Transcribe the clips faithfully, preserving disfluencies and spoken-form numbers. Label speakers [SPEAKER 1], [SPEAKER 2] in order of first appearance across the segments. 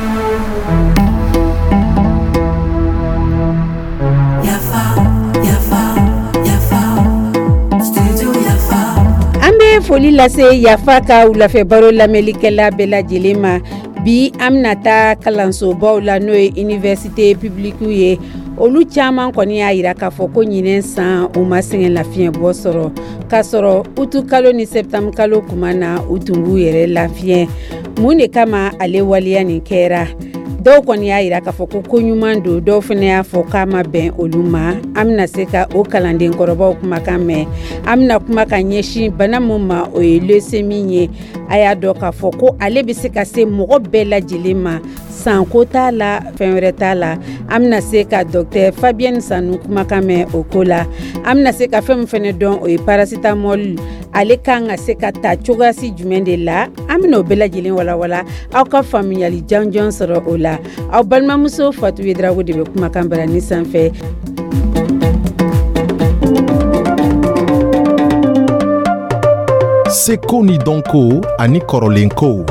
[SPEAKER 1] Foli lase Yafa ka wulafɛ baro lamɛnlikɛla bɛɛ lajɛlen ma bi an bɛna taa kalansobaw la n'o ye université publique ye olu caman kɔni y'a jira k'a fɔ ko ɲinɛ san u ma sɛgɛn lafiɲɛbɔ sɔrɔ k'a sɔrɔ utu kalo ni septembre kalo kuma na u tun b'u yɛrɛ lafiɲɛ mun de kama ale waliya nin kɛra dɔw kɔni y'a jira k'a fɔ ko ko ɲuman don dɔw fana y'a fɔ k'a ma bɛn olu ma an bɛna se ka o kalanden kɔrɔbaw kumakan mɛn an bɛna kuma ka ɲɛsin bana min ma o ye leucémie ye a y'a dɔn k'a fɔ ko ale bɛ se ka se mɔgɔ bɛɛ lajɛlen ma san ko t'a la fɛn wɛrɛ t'a la an bɛna se ka docteur Fabienne Sanu kumakan mɛn o ko la an bɛna se ka fɛn min fana dɔn o ye paracetamol ale kan ka se ka ta cogoyasi jumɛn de la an bɛna o bɛɛ lajɛlen walawala aw ka faamuyali jɔnjɔn sɔrɔ o la aw balimamuso Fatu Yedrago de bɛ kumakan barani sanfɛ.
[SPEAKER 2] Seko ni donko ani kɔrɔlenko.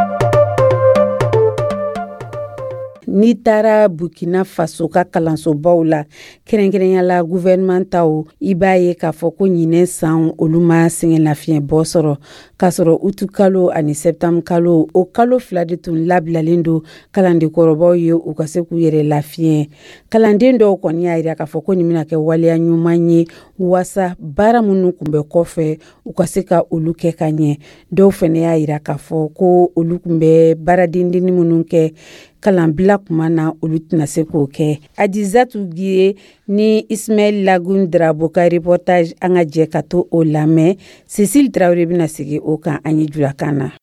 [SPEAKER 1] Ni taara Burkina Faso ka kalansobaw la kɛrɛnkɛrɛnya la gouvernement taw i b'a ye k'a fɔ ko ɲinɛ san olu ma sɛgɛn lafiɲɛbɔ sɔrɔ k'a sɔrɔ utu kalo ani septembre kalo o kalo fila de tun labilalen don kalanden kɔrɔbaw ye u ka se k'u yɛrɛ lafiɲɛ kalanden dɔw kɔni y'a jira k'a fɔ ko nin bɛna kɛ waleya ɲuman ye wasa baara minnu kun bɛ kɔfɛ u ka se ka olu kɛ ka ɲɛ dɔw fana y'a jira k'a fɔ ko olu kun bɛ baaradendenni minnu kɛ kalanbila kuma na olu tɛna se k'o kɛ Adizatu Giye ni Ismaël Lagun Darabo ka reportage an ka jɛ ka to o lamɛn Cécile Traoré bɛna sigi o kan an ye julakan na.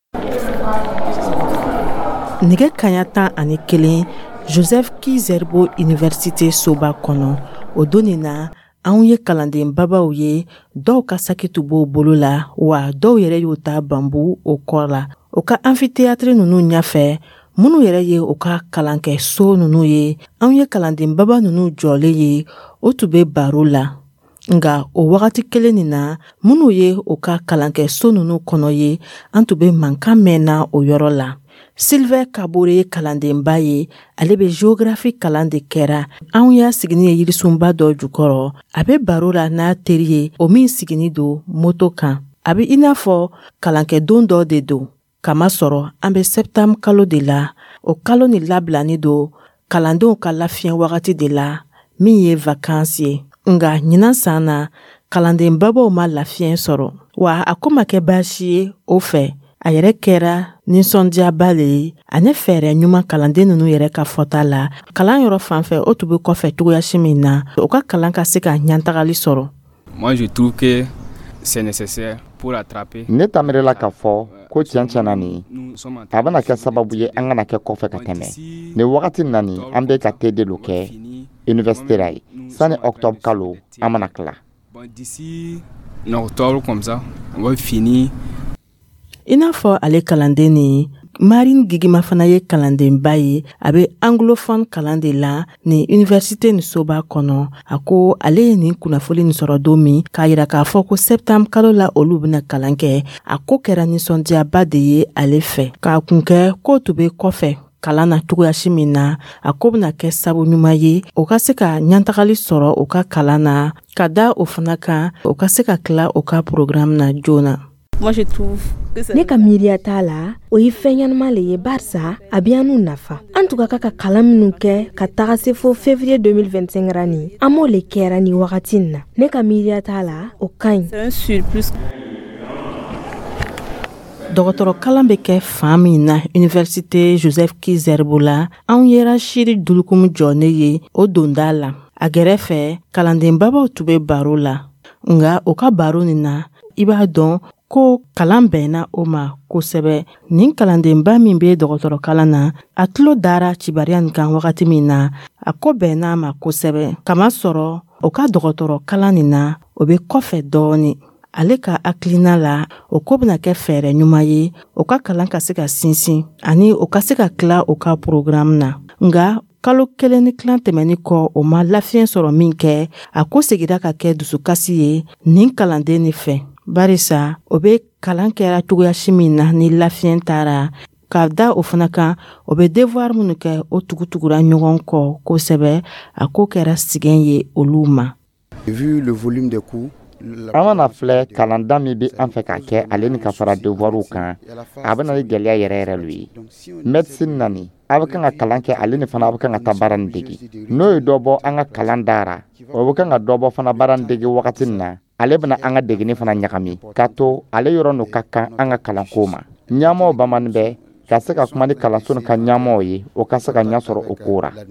[SPEAKER 3] Nɛgɛ kaɲa tan ani kelen Joseph Kizerbo Université soba kɔnɔ o donni na anw ye kalanden babaw ye dɔw ka sakitu b'o bolo la wa dɔw yɛrɛ y'o ta bambu o kɔ la o ka amphithéâtre nunu ɲafɛ minnu yɛrɛ ye o ka kalankɛ so nunu ye anw ye kalanden baba nunu jɔlen ye o tun bɛ baro la nga o wagati kelen nin na minnu ye o ka kalankɛ so nunu kɔnɔ ye an tun bɛ mankan mɛn na o yɔrɔ la Sylvain Kabore ye kalandenba ye ale bɛ géographie kalan de kɛra anw y'a sigini ye yirisunba dɔ jukɔrɔ a bɛ baro la n'a teri ye o min sigini don moto kan a bɛ i n'a fɔ kalankɛ don dɔ de don kama sɔrɔ an bɛ septembre kalo de la o kalo ni labilani don kalandenw ka lafiɲɛ wagati de la min ye vacances ye nga ɲinan san na kalanden babaw ma lafiɲɛ sɔrɔ wa a ko ma kɛ baasi ye o fɛ a yɛrɛ kɛra nisɔndiyaba le ye ani fɛɛrɛ ɲuman kalanden ninnu yɛrɛ ka fɔta la kalan yɔrɔ fanfɛ o tun bɛ kɔfɛ cogoyasi min na o ka kalan ka se ka ɲantagali sɔrɔ.
[SPEAKER 4] Moi je trouve que c'est nécessaire pour attraper.
[SPEAKER 5] Ne tamirela k'a fɔ ko tiɲɛ tiɲɛna nin a bɛna kɛ sababu ye an kana kɛ kɔfɛ ka tɛmɛ nin wagati nani an bɛ ka te de lo kɛ université la ye sani octobre kalo an mana tila.
[SPEAKER 4] D'ici octobre comme ça on va finir.
[SPEAKER 3] I n'a fɔ ale kalanden ni Marine Gigima fana ye kalandenba ye a bɛ anglophone kalan de la ni université ni soba kɔnɔ a ko ale ye nin kunnafoni nin sɔrɔ don min k'a jira k'a fɔ ko septembre kalo la olu bɛna kalan kɛ a ko kɛra nisɔndiyaba de ye ale fɛ k'a kun kɛ ko tun bɛ kɔfɛ kalan na cogoyasi min na a ko bɛna kɛ sabu ɲuman ye o ka se ka ɲantagali sɔrɔ o ka kalan na ka da o fana kan o ka se ka tila o ka programme na joona.
[SPEAKER 6] Ne ka miiriya t'a la o ye fɛn ɲɛnama le ye barisa a bɛ anu nafa an tun ka ka ka kalan minnu kɛ ka taga se fo février deux mille vingt-cinq ra ni an m'o le kɛra ni wagati nin na ne ka miiriya t'a la o ka ɲi.
[SPEAKER 3] dɔgɔtɔrɔ kalan bɛ kɛ fan min na université Joseph Kizerbo la anw yera Shiri Dulukumu jɔ ne ye o donda la a gɛrɛfɛ kalanden babaw tun bɛ baro la nga o ka baro nin na i b'a dɔn ko kalan bɛnna o ma kosɛbɛ nin kalandenba min bɛ dɔgɔtɔrɔ kalan na a tulo dara cibariya nin kan wagati min na a ko bɛnna ma kosɛbɛ kama sɔrɔ o ka dɔgɔtɔrɔ kalan nin na o bɛ kɔfɛ dɔɔni ale ka hakilina la o ko bɛna kɛ fɛɛrɛ ɲuman ye o ka kalan ka se ka sinsin ani o ka se ka tila o ka programme na nga kalo kelen ni tilan tɛmɛni kɔ o ma lafiɲɛ sɔrɔ min kɛ a ko segira ka kɛ dusukasi ye nin kalanden ni fɛ barisa o bɛ kalan kɛra cogoyasi min na ni lafiɲɛ taara k'a da o fana kan o bɛ devoir minnu kɛ o tugutugura ɲɔgɔn kɔ kosɛbɛ a ko kɛra sigɛn ye olu ma.
[SPEAKER 5] Vu le volume des cours, an mana filɛ kalanda min bɛ an fɛ ka kɛ ale ni ka fara devoiru kan a bɛ na ni gɛlɛya yɛrɛ yɛrɛ lu ye. Médecine nani a bɛ kan ka kalan kɛ ale ni fana a bɛ kan ka taa baara nin dege n'o ye dɔ bɔ an ka kalan dara o bɛ kan ka dɔ bɔ fana baara nin dege wagati min na ale bɛna an ka degeni fana ɲagami k'a to ale yɔrɔ n'o ka kan an ka kalanko ma. Ɲɛmɔgɔw bamanin bɛ ka se ka kuma ni kalanso ni ka ɲɛmɔgɔw ye o ka se ka ɲɛ sɔrɔ o ko ra.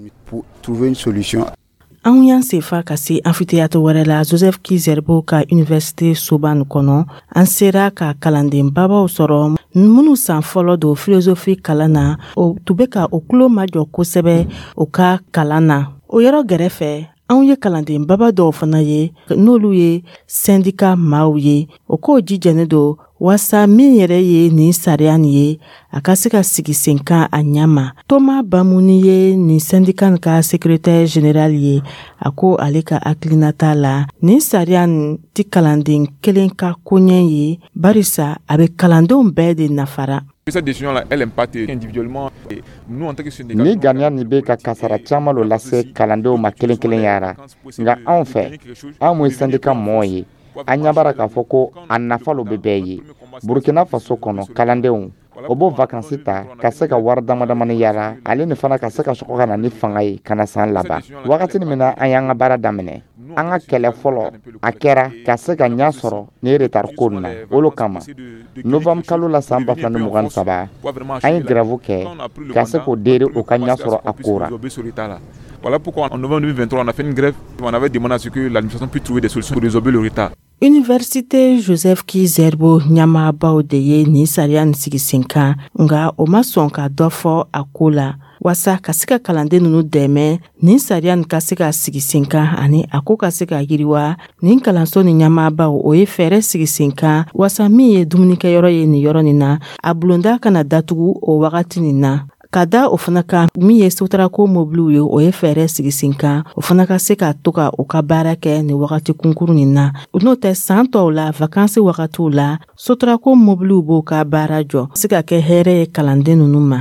[SPEAKER 3] An y'an sefa ka se amphithéâtre wɛrɛ la Joseph Kizerbo ka université soba nin kɔnɔ an sera ka kalanden babaw sɔrɔ minnu san fɔlɔ don philosophie kalan na o tun bɛ ka o tulo majɔ kosɛbɛ o ka kalan na. O yɔrɔ gɛrɛfɛ anw ye kalanden baba dɔw fana ye n'olu ye syndicat maaw ye o k'o jijɛnnen don wasa min yɛrɛ ye nin sariya nin ye a ka se ka sigi sen kan a ɲama. Thomas Bamuni ye nin syndicat nin ka secrétaire général ye a ko ale ka hakilinata la nin sariya nin ti kalanden kelen ka koɲɛ ye barisa a bɛ kalandenw bɛɛ de nafara.
[SPEAKER 7] Cette décision-là, elle impacte individuellement. Nous, en tant que syndicat,
[SPEAKER 5] ni ganiya ni bɛ ka kasara caman lo lase kalandenw ma kelen kelen yara nka anw fɛ anw mun ye syndicat mɔgɔw ye an ɲabara k'a fɔ ko a nafa lo bɛ bɛɛ ye. Burkina Faso kɔnɔ kalandenw o b'o vacances ta ka se ka wari dama damani yara ale ni fana ka se ka sɔgɔ ka na ni fanga ye ka na san laban. Wagati min na an y'an ka baara daminɛ an ka kɛlɛ fɔlɔ a kɛra ka se ka ɲa sɔrɔ ni retard ko na olu kama novembre kalo la san ba fila ni mugan ni saba an ye grève kɛ ka se k'o dere o ka ɲa sɔrɔ a ko ra.
[SPEAKER 7] Voilà pourquoi en novembre deux mille vingt-trois on a fait une grève, on avait demandé à ce que l'administration puisse trouver des solutions pour résoudre le retard.
[SPEAKER 3] Université Joseph Kizerbo ɲamaabaw de ye nin sariya nin sigi sen kan nka o ma sɔn ka dɔ fɔ a ko la wasa ka se ka kalanden ninnu dɛmɛ nin sariya nin ka se ka sigi sen kan ani a ko ka se ka yiriwa nin kalanso ni ɲamaabaw o ye fɛɛrɛ sigi sen kan wasa min ye dumunikɛyɔrɔ ye nin yɔrɔ nin na a bulonda kana datugu o wagati nin na. Ka da o fana kan min ye sotarako mobiliw ye o ye fɛɛrɛ sigi sen kan o fana ka se ka to ka o ka baara kɛ ni wagati kunkuru nin na. N'o tɛ san tɔw la vacances wagatiw la sotarako mobiliw b'o ka baara jɔ se ka kɛ hɛrɛ ye kalanden ninnu ma.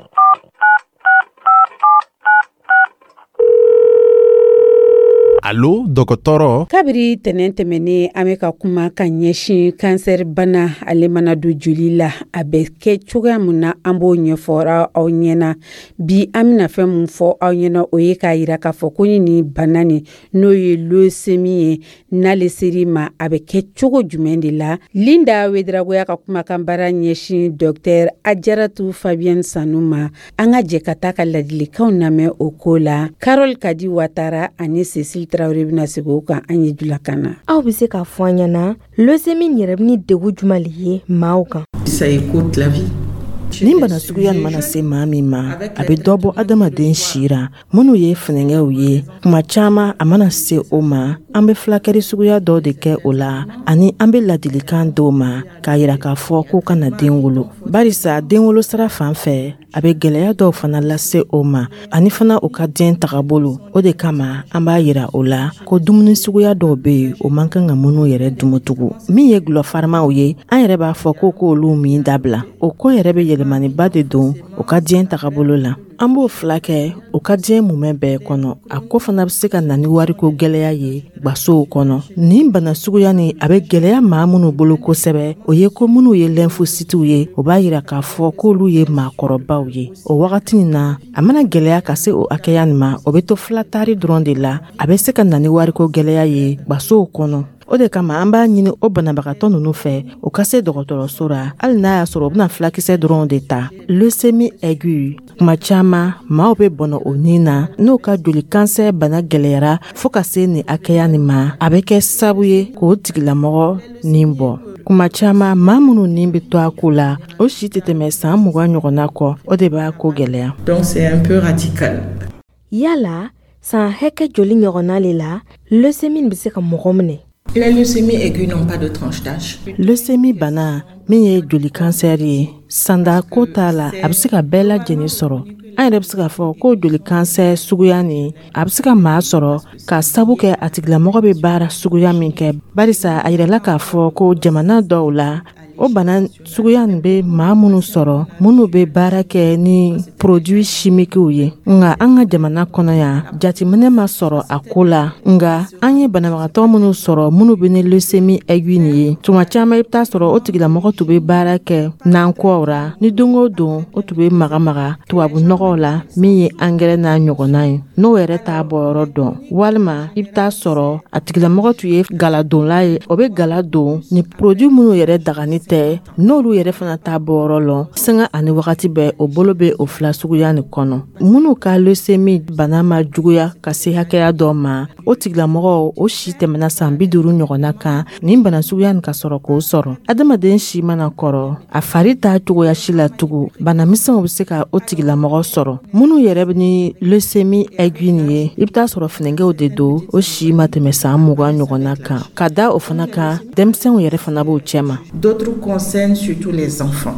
[SPEAKER 2] Allo dɔgɔtɔrɔ
[SPEAKER 1] kabiri tɛnɛn tɛmɛnen an bɛ ka kuma ka ɲɛsin kansɛri bana ale mana don joli la a bɛ kɛ cogoya min na an b'o ɲɛfɔra aw ɲɛna bi an bɛna fɛn min fɔ aw ɲɛna o ye k'a yira k'a fɔ ko ni bana nin n'o ye leucémie ye n'ale ser'i ma a bɛ kɛ cogo jumɛn de la. Linda Wedragoya ka kumakan baara ɲɛsin docteur Ajaratu Fabienne Sanu ma an ka jɛ ka taa ka ladilikanw lamɛn o ko la. Carole Kadi Watara ani Cécile Traoré bɛna sigi o kan an ye jula kan na.
[SPEAKER 6] Aw bɛ se k'a fɔ an ɲɛna leucémie yɛrɛ ni degun jumɛn le ye maaw kan.
[SPEAKER 8] Ça écoute la vie.
[SPEAKER 3] Nin bana suguya mana se maa min ma a bɛ dɔ bɔ adamaden si ra minnu ye fɛnɛngɛw ye kuma caman a mana se o ma an bɛ fulakɛri suguya dɔ de kɛ o la ani an bɛ ladilikan dɔw ma k'a yira k'a fɔ k'u kana den wolo barisa den wolo sira fan fɛ a bɛ gɛlɛya dɔw fana lase o ma ani fana o ka den tagabolo o de kama an b'a yira o la ko dumuni suguya dɔw bɛ yen o man kan ka minnu yɛrɛ dumutugu min ye gulɔ farimaw ye an yɛrɛ b'a fɔ ko k'olu min dabila o ko yɛrɛ bɛ yɛlɛmaniba de don o ka diɲɛ tagabolo la an b'o fila kɛ o ka diɲɛ mumɛ bɛɛ kɔnɔ a ko fana bɛ se ka na ni wariko gɛlɛya ye gbasow kɔnɔ nin bana suguya ni a bɛ gɛlɛya maa minnu bolo kosɛbɛ o ye ko minnu ye lymphocitiw ye o b'a yira k'a fɔ k'olu ye maakɔrɔbaw ye o wagati nin na a mana gɛlɛya ka se o hakɛya nin ma o bɛ to filatari dɔrɔn de la a bɛ se ka na ni wariko gɛlɛya ye gbasow kɔnɔ. O de kama an b'a ɲini o banabagatɔ ninnu fɛ o ka se dɔgɔtɔrɔso ra hali n'a y'a sɔrɔ o bɛna filakisɛ dɔrɔn de ta. Leucémie aiguë kuma caman maaw bɛ bɔnɔ o nin na n'o ka joli kansɛ bana gɛlɛyara fo ka se nin hakɛya nin ma a bɛ kɛ sababu ye k'o tigilamɔgɔ nin bɔ. Kuma caman maa minnu nin bɛ to a ko la o si tɛ tɛmɛ san mugan ɲɔgɔnna kɔ o de b'a ko gɛlɛya.
[SPEAKER 8] Donc c'est un peu radical.
[SPEAKER 6] Yala san hakɛ joli ɲɔgɔnna le la leucémie bɛ se ka mɔgɔ minɛ.
[SPEAKER 8] Les leucémies aiguës n'ont pas de tranche d'âge.
[SPEAKER 3] Leucémie bana min ye joli kansɛri ye sanda ko t'a la a bɛ se ka bɛɛ lajɛlen sɔrɔ an yɛrɛ bɛ se k'a fɔ ko joli kansɛ suguya nin a bɛ se ka maa sɔrɔ ka sabu kɛ a tigilamɔgɔ bɛ baara suguya min kɛ barisa a yirala k'a fɔ ko jamana dɔw la o bana suguya nin bɛ maa minnu sɔrɔ minnu bɛ baara kɛ ni produit chimique ye nga an ka jamana kɔnɔ yan jateminɛ ma sɔrɔ a ko la nga an ye banabagatɔ minnu sɔrɔ minnu bɛ ni leucémie aiguë nin ye tuma caman i bɛ taa sɔrɔ o tigilamɔgɔ tun bɛ baara kɛ nankɔw ra ni don o don o tun bɛ maga maga tubabu nɔgɔw la min ye angɛrɛ n'a ɲɔgɔnna ye n'o yɛrɛ t'a bɔyɔrɔ dɔn walima i bɛ taa sɔrɔ a tigilamɔgɔ tun ye galadonla ye o bɛ gala don ni produit minnu yɛrɛ dagani tɛ n'olu yɛrɛ fana t'a bɔyɔrɔ lɔn sanga ani wagati bɛɛ o bolo bɛ o fila suguya nin kɔnɔ minnu ka leucémie bana ma juguya ka se hakɛya dɔ ma o tigilamɔgɔ o si tɛmɛna san bi duuru ɲɔgɔnna kan nin bana suguya nin ka sɔrɔ k'o sɔrɔ adamaden si mana kɔrɔ a fari t'a cogoya si la tugun bana misɛnw bɛ se ka o tigilamɔgɔ sɔrɔ minnu yɛrɛ bɛ ni leucémie aiguë nin ye i bɛ taa sɔrɔ finɛnkɛw de don o si ma tɛmɛ san mugan ɲɔgɔnna kan ka da o fana kan denmisɛnw yɛrɛ fana b'o cɛ ma.
[SPEAKER 8] D'autres concernent surtout les enfants.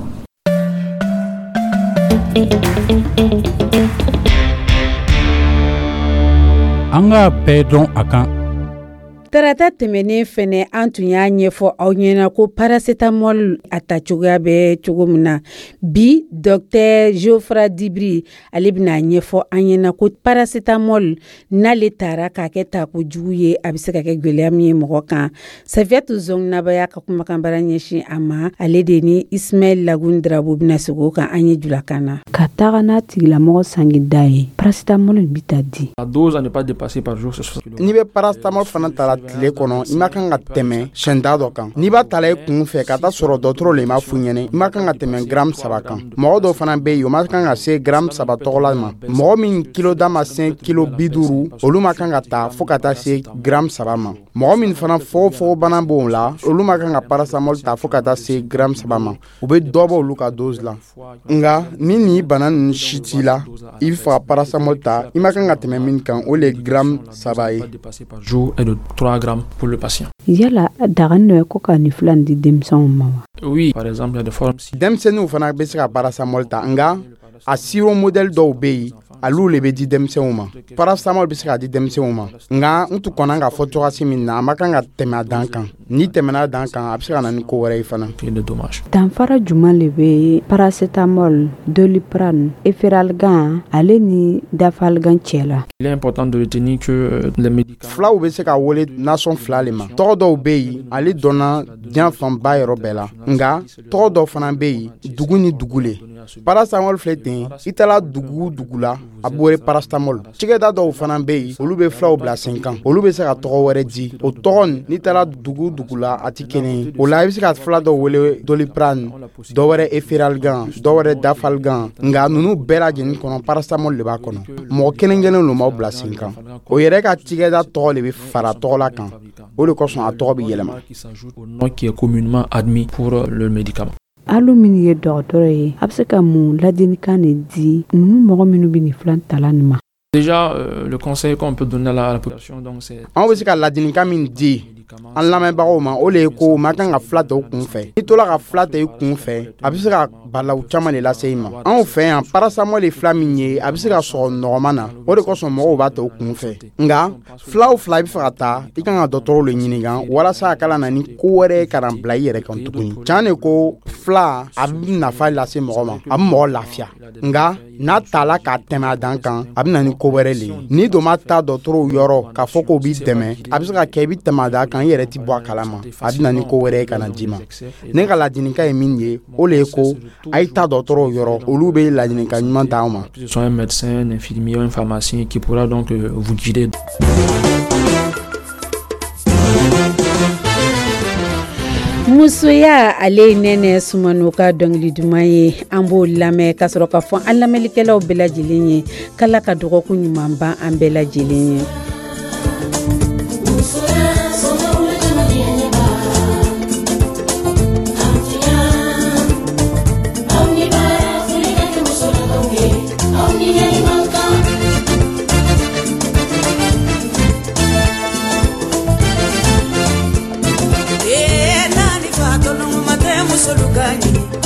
[SPEAKER 9] An ka bɛɛ dɔn a kan.
[SPEAKER 1] Tarata tɛmɛnen fɛnɛ an tun y'a ɲɛfɔ aw ɲɛna ko paracetamol a ta cogoya bɛ cogo min na bi docteur Geoffra Dibri ale bɛna ɲɛfɔ an ɲɛna ko paracetamol n'ale taara k'a kɛ tako jugu ye a bɛ se ka kɛ gɛlɛya min ye mɔgɔ kan Safiatou Zong Nabaya ka kumakan bara ɲɛsin a ma ale de ni Ismaël Lagoun Drabo bɛna sigi o kan an ye julakan na
[SPEAKER 10] ka taga n'a tigilamɔgɔ sangi da ye paracetamol bi ta di
[SPEAKER 11] la dose à ne pas dépasser par jour
[SPEAKER 12] ni bɛ paracetamol fana tara tile kɔnɔ i ma kan ka tɛmɛ sɛnda dɔ kan n'i b'a tala i kun fɛ ka taa sɔrɔ dɔgɔtɔrɔ le ma fu ɲɛnɛ i ma kan ka tɛmɛ gram saba kan mɔgɔ dɔw fana bɛ yen o ma kan ka se gram saba tɔgɔla ma mɔgɔ min kilo da ma se kilo bi duuru olu ma kan ka taa fo ka taa se gram saba ma mɔgɔ min fana fogofogo bana b'o la olu ma kan ka paracetamol ta fo ka taa se gram saba ma u bɛ dɔ bɔ olu ka dose la nga ni ni bana ninnu si t'i la i bɛ fɛ ka paracetamol ta i ma kan ka tɛmɛ min kan o le gram saba ye
[SPEAKER 11] trois grammes pour le patient.
[SPEAKER 10] Yala daga no ko ka ni filan di denmisɛnw ma wa?
[SPEAKER 11] Oui, par exemple, il y a des formes.
[SPEAKER 12] Denmisɛnninw fana bɛ se ka paracetamol ta nga a sirop modèle dɔw bɛ yen alu le bɛ di denmisɛnw ma paracetamol bɛ se ka di denmisɛnw ma nga n tu kɔnna ka fɔ cogoya si min na a ma kan ka tɛmɛ a dan kan ni tɛmɛna a dan kan a bɛ se ka na ni ko wɛrɛ ye fana.
[SPEAKER 10] Danfara jumɛn le bɛ paracetamol, doliprane, efferalgan ale ni dafalgan cɛ la?
[SPEAKER 11] Il est important de retenir que les médicaments
[SPEAKER 12] filaw bɛ se ka wele nasɔn fila le ma tɔgɔ dɔw bɛ yen ale dɔnna diɲɛ fanba yɔrɔ bɛɛ la nga tɔgɔ dɔw fana bɛ yen dugu ni dugu le paracetamol filɛ ten i taara dugu dugu la a bɔre paracetamol cɛkɛda dɔw fana bɛ yen olu bɛ filaw bila sen kan olu bɛ se ka tɔgɔ wɛrɛ di o tɔgɔ nin n'i taara dugu dugu la a tɛ kelen ye o la i bɛ se ka fila dɔw wele doliprane dɔwɛrɛ efferalgan dɔwɛrɛ dafalgan nga ninnu bɛɛ lajɛlen kɔnɔ paracetamol de b'a kɔnɔ mɔgɔ kelen kelen lo m'aw bila sen kan o yɛrɛ ka cɛkɛda tɔgɔ de bɛ fara tɔgɔ la kan o de kosɔn a tɔgɔ bɛ yɛlɛma.
[SPEAKER 11] nom qui est communément admis pour le médicament.
[SPEAKER 10] Alu min ye dɔgɔtɔrɔ ye a bɛ se ka mun ladilikan de di ninnu mɔgɔ minnu bɛ nin filan tala nin ma?
[SPEAKER 11] Déjà, euh, le conseil qu'on peut donner à la, à la population, donc c'est...
[SPEAKER 12] On veut se ka ladilikan min di an lamɛnbagaw ma o le ye ko ma kan ka fila ta u kun fɛ n'i tola ka fila ta i kun fɛ a bɛ se ka balaw caman de lase i ma anw fɛ yan paracetamol ye fila min ye a bɛ se ka sɔgɔ nɔgɔman na o de kosɔn mɔgɔw b'a ta u kun fɛ nga filaw fila i bɛ fɛ ka taa i kan ka dɔgɔtɔrɔw le ɲininka walasa a kana na ni ko wɛrɛ ka na bila i yɛrɛ kan tuguni can de ko fila a bɛ nafa lase mɔgɔ ma a bɛ mɔgɔ lafiya nga n'a tala k'a tɛmɛ a dan kan a bɛ na ni ko wɛrɛ le ye n'i don ma taa dɔgɔtɔrɔw yɔrɔ k'a fɔ k'o b'i dɛmɛ a bɛ se ka kɛ i bɛ tɛmɛ a dan kan i yɛrɛ ti bɔ a kalama a bɛ na ni ko wɛrɛ ye ka na d'i ma ne ka ladilikan ye min ye o le ye ko a ye taa dɔgɔtɔrɔw yɔrɔ olu bɛ ladilikan ɲuman d'aw ma.
[SPEAKER 11] Soit un médecin, un infirmier, un pharmacien qui pourra donc euh, vous guider.
[SPEAKER 1] musoya ale nɛnɛ sumano ka dɔnkili duman ye an b'o lamɛn ka sɔrɔ ka fɔ an lamɛnlikɛlaw bɛɛ lajɛlen ye k'Ala ka dɔgɔkun ɲuman ban an bɛɛ lajɛlen ye.
[SPEAKER 13] Solukanyi